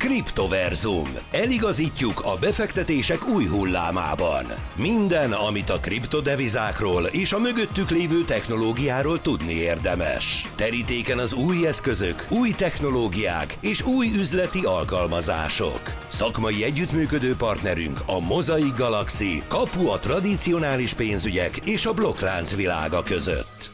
Kriptoverzum. Eligazítjuk a befektetések új hullámában. Minden, amit a kriptodevizákról és a mögöttük lévő technológiáról tudni érdemes. Terítéken az új eszközök, új technológiák és új üzleti alkalmazások. Szakmai együttműködő partnerünk a Mosaic Galaxy, kapu a tradicionális pénzügyek és a blokklánc világa között.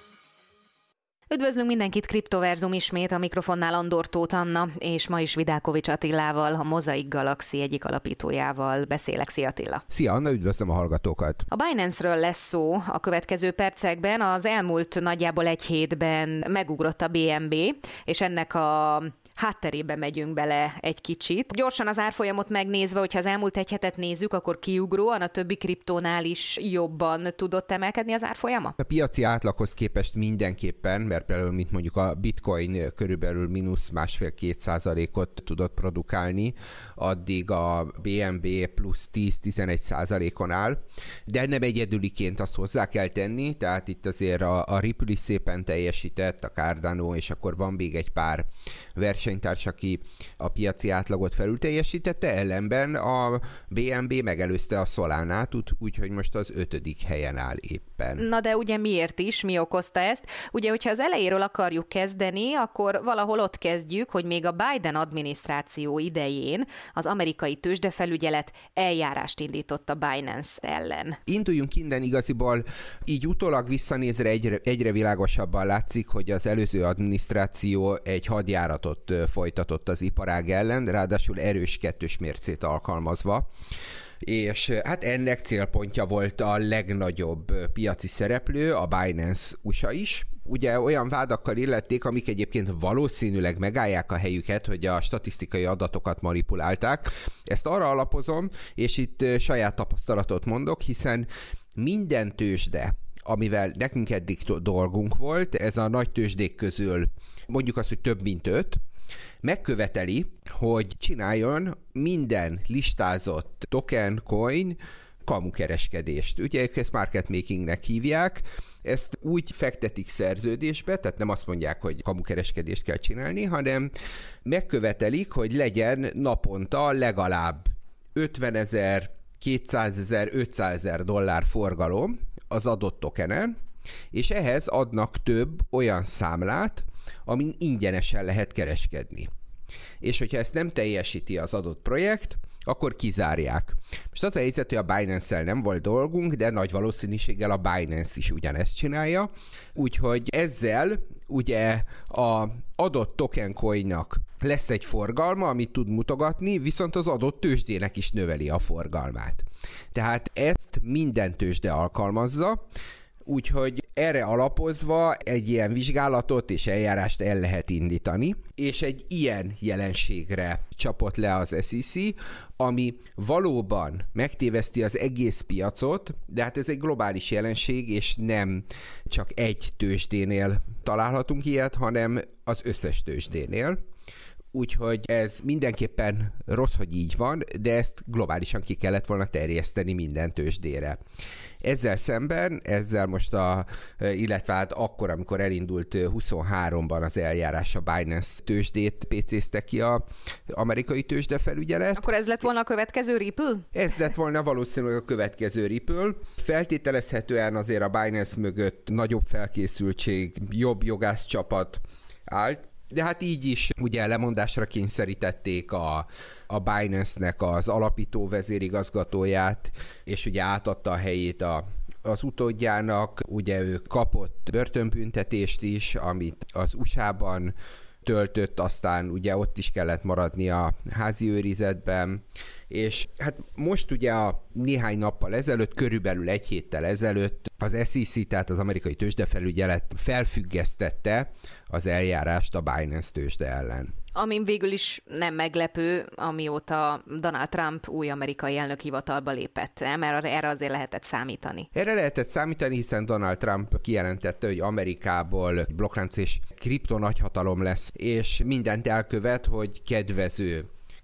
Üdvözlünk mindenkit, Kriptoverzum ismét, a mikrofonnál Andor Tóth Anna, és ma is Vidákovics Attilával, a Mosaic Galaxy egyik alapítójával beszélek. Szia Attila! Szia Anna, üdvözlöm a hallgatókat! A Binance-ről lesz szó a következő percekben. Az elmúlt nagyjából egy hétben megugrott a BNB, és ennek a hátterébe megyünk bele egy kicsit. Gyorsan az árfolyamot megnézve, hogyha az elmúlt egy hetet nézzük, akkor kiugróan a többi kriptónál is jobban tudott emelkedni az árfolyama? A piaci átlaghoz képest mindenképpen, mert például, mint mondjuk a Bitcoin körülbelül mínusz 1,5-2%-ot tudott produkálni, addig a BNB plusz 10-11%-on áll, de nem egyedüliként, azt hozzá kell tenni, tehát itt azért a Ripple is szépen teljesített, a Cardano, és akkor van még egy pár versenytárs, aki a piaci átlagot felül teljesítette, ellenben a BNB megelőzte a Solánát, úgyhogy most az 5. helyen áll éppen. Na de ugye miért is? Mi okozta ezt? Ugye, hogyha az elejéről akarjuk kezdeni, akkor valahol ott kezdjük, hogy még a Biden adminisztráció idején az amerikai tőzsdefelügyelet eljárást indított a Binance ellen. Induljunk innen, igaziból így utólag visszanézve egyre világosabban látszik, hogy az előző adminisztráció egy hadjáratot folytatott az iparág ellen, ráadásul erős kettős mércét alkalmazva, és hát ennek célpontja volt a legnagyobb piaci szereplő, a Binance USA is. Ugye olyan vádakkal illették, amik egyébként valószínűleg megállják a helyüket, hogy a statisztikai adatokat manipulálták. Ezt arra alapozom, és itt saját tapasztalatot mondok, hiszen minden tőzsde, amivel nekünk eddig dolgunk volt, ez a nagy tőzsdék közül mondjuk azt, hogy több mint 5, megköveteli, hogy csináljon minden listázott token, coin kamukereskedést. Ugye ezt market makingnek hívják, ezt úgy fektetik szerződésbe, tehát nem azt mondják, hogy kamukereskedést kell csinálni, hanem megkövetelik, hogy legyen naponta legalább 50 000, 200 000, 500 000 dollár forgalom az adott tokenen, és ehhez adnak több olyan számlát, amin ingyenesen lehet kereskedni. És hogyha ezt nem teljesíti az adott projekt, akkor kizárják. Most az a helyzet, hogy a Binance-szel nem volt dolgunk, de nagy valószínűséggel a Binance is ugyanezt csinálja, úgyhogy ezzel ugye a adott token coinnak lesz egy forgalma, amit tud mutogatni, viszont az adott tőzsdének is növeli a forgalmát. Tehát ezt minden tőzsde alkalmazza, úgyhogy erre alapozva egy ilyen vizsgálatot és eljárást el lehet indítani, és egy ilyen jelenségre csapott le az SEC, ami valóban megtéveszti az egész piacot, de hát ez egy globális jelenség, és nem csak egy tőzsdénél találhatunk ilyet, hanem az összes tőzsdénél. Úgyhogy ez mindenképpen rossz, hogy így van, de ezt globálisan ki kellett volna terjeszteni minden tőzsdére. Ezzel szemben, illetve hát akkor, amikor elindult 23-ban az eljárás, a Binance tőzsdét PC-zte ki az amerikai tőzsdefelügyelet. Akkor ez lett volna a következő Ripple? Ez lett volna valószínűleg a következő Ripple. Feltételezhetően azért a Binance mögött nagyobb felkészültség, jobb jogászcsapat állt, de hát így is ugye lemondásra kényszerítették a Binance-nek az alapító vezérigazgatóját, és ugye átadta a helyét az utódjának, ugye ő kapott börtönbüntetést is, amit az USA-ban töltött, aztán ugye ott is kellett maradni a házi őrizetben, és hát most ugye a néhány nappal ezelőtt, körülbelül egy héttel ezelőtt az SEC, tehát az amerikai tőzsdefelügyelet felfüggesztette az eljárást a Binance tőzsde ellen. Amin végül is nem meglepő, amióta Donald Trump új amerikai elnök hivatalba lépett, mert erre azért lehetett számítani. Erre lehetett számítani, hiszen Donald Trump kijelentette, hogy Amerikából blokklánc és kripto nagyhatalom lesz, és mindent elkövet, hogy kedvező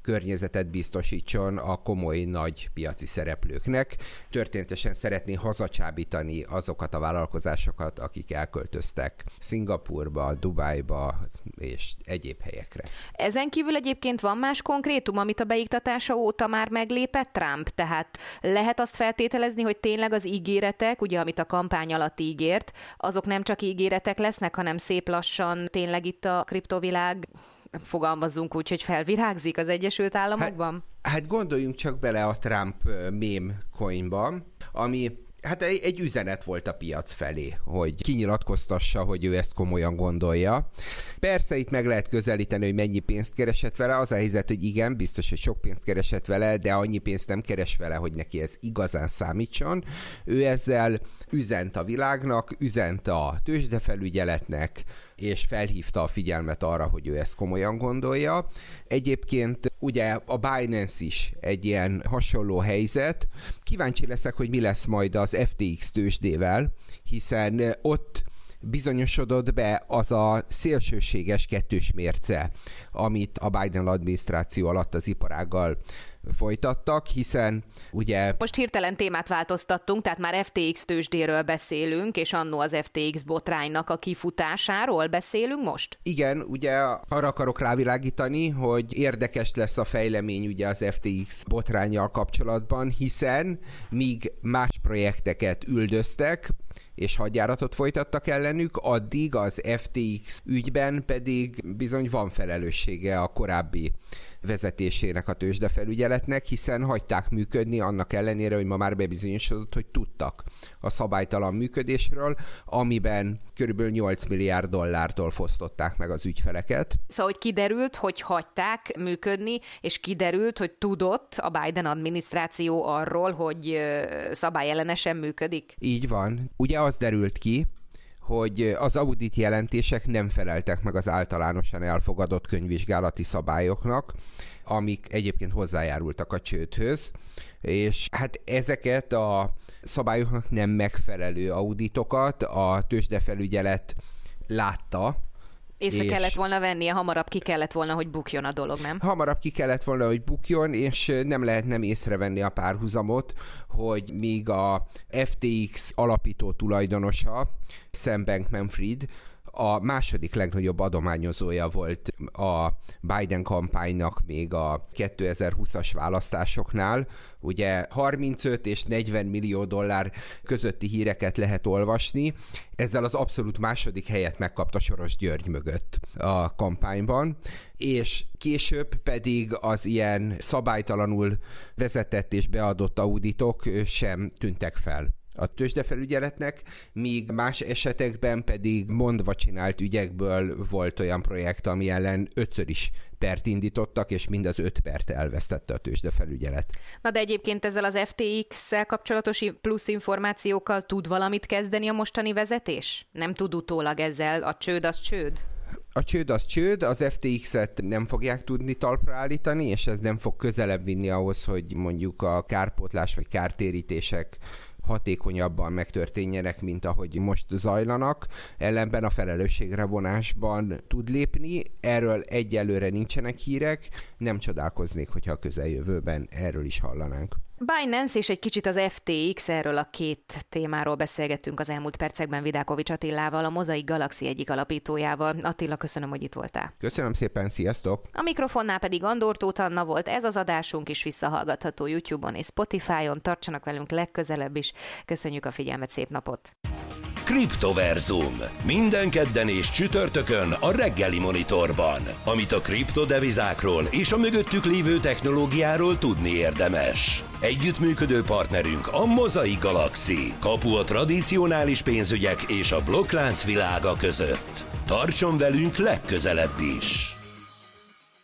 környezetet biztosítson a komoly nagy piaci szereplőknek. Történetesen szeretné hazacsábítani azokat a vállalkozásokat, akik elköltöztek Szingapúrba, Dubájba és egyéb helyekre. Ezen kívül egyébként van más konkrétum, amit a beiktatása óta már meglépett Trump? Tehát lehet azt feltételezni, hogy tényleg az ígéretek, ugye amit a kampány alatt ígért, azok nem csak ígéretek lesznek, hanem szép lassan tényleg itt a kriptovilág, fogalmazzunk úgy, hogy felvirágzik az Egyesült Államokban? Hát gondoljunk csak bele a Trump meme coinba, ami hát egy üzenet volt a piac felé, hogy kinyilatkoztassa, hogy ő ezt komolyan gondolja. Persze itt meg lehet közelíteni, hogy mennyi pénzt keresett vele, az a helyzet, hogy igen, biztos, hogy sok pénzt keresett vele, de annyi pénzt nem keres vele, hogy neki ez igazán számítson. Ő ezzel üzent a világnak, üzent a tőzsdefelügyeletnek, és felhívta a figyelmet arra, hogy ő ezt komolyan gondolja. Egyébként ugye a Binance is egy ilyen hasonló helyzet. Kíváncsi leszek, hogy mi lesz majd az FTX tőzsdével, hiszen ott bizonyosodott be az a szélsőséges kettős mérce, amit a Biden adminisztráció alatt az iparággal folytattak, hiszen ugye... Most hirtelen témát változtattunk, tehát már FTX tőzsdéről beszélünk, és annó az FTX botránynak a kifutásáról beszélünk most? Igen, ugye arra akarok rávilágítani, hogy érdekes lesz a fejlemény ugye az FTX botránnyal kapcsolatban, hiszen míg más projekteket üldöztek, és hadjáratot folytattak ellenük, addig az FTX ügyben pedig bizony van felelőssége a korábbi vezetésének a tőzsdefelügyeletnek, hiszen hagyták működni annak ellenére, hogy ma már bebizonyosodott, hogy tudtak a szabálytalan működésről, amiben körülbelül 8 milliárd dollártól fosztották meg az ügyfeleket. Szóval, hogy kiderült, hogy hagyták működni, és kiderült, hogy tudott a Biden adminisztráció arról, hogy szabályellenesen működik? Így van. Ugye az derült ki, hogy az audit jelentések nem feleltek meg az általánosan elfogadott könyvvizsgálati szabályoknak, amik egyébként hozzájárultak a csődhöz, és hát ezeket a szabályoknak nem megfelelő auditokat a tőzsdefelügyelet látta. Észre kellett volna vennie, hamarabb ki kellett volna, hogy bukjon a dolog, nem? Hamarabb ki kellett volna, hogy bukjon, és nem lehet nem észrevenni a párhuzamot, hogy míg a FTX alapító tulajdonosa, Sam Bankman-Fried, a második legnagyobb adományozója volt a Biden kampánynak még a 2020-as választásoknál. Ugye 35 és 40 millió dollár közötti híreket lehet olvasni. Ezzel az abszolút második helyet megkapta Soros György mögött a kampányban, és később pedig az ilyen szabálytalanul vezetett és beadott auditok sem tűntek fel a tőzsdefelügyeletnek, míg más esetekben pedig mondva csinált ügyekből volt olyan projekt, ami ellen 5-ször is pert indítottak, és mind az 5 pert elvesztette a tőzsdefelügyelet. Na de egyébként ezzel az FTX-szel kapcsolatos plusz információkkal tud valamit kezdeni a mostani vezetés? Nem tud utólag ezzel, a csőd az csőd? A csőd az csőd, az FTX-et nem fogják tudni talpra állítani, és ez nem fog közelebb vinni ahhoz, hogy mondjuk a kárpótlás vagy kártérítések hatékonyabban megtörténjenek, mint ahogy most zajlanak. Ellenben a felelősségre vonásban tud lépni. Erről egyelőre nincsenek hírek. Nem csodálkoznék, hogyha a közeljövőben erről is hallanánk. Binance és egy kicsit az FTX, erről a két témáról beszélgettünk az elmúlt percekben Vidákovics Attilával, a Mosaic Galaxy egyik alapítójával. Attila, köszönöm, hogy itt voltál. Köszönöm szépen, sziasztok! A mikrofonnál pedig Andor Tóth Anna volt, ez az adásunk is visszahallgatható YouTube-on és Spotify-on. Tartsanak velünk legközelebb is. Köszönjük a figyelmet, szép napot! Kriptoverzum. Minden kedden és csütörtökön a reggeli monitorban. Amit a kriptodevizákról és a mögöttük lévő technológiáról tudni érdemes. Együttműködő partnerünk a Mosaic Galaxy. Kapu a tradicionális pénzügyek és a blokklánc világa között. Tartson velünk legközelebb is!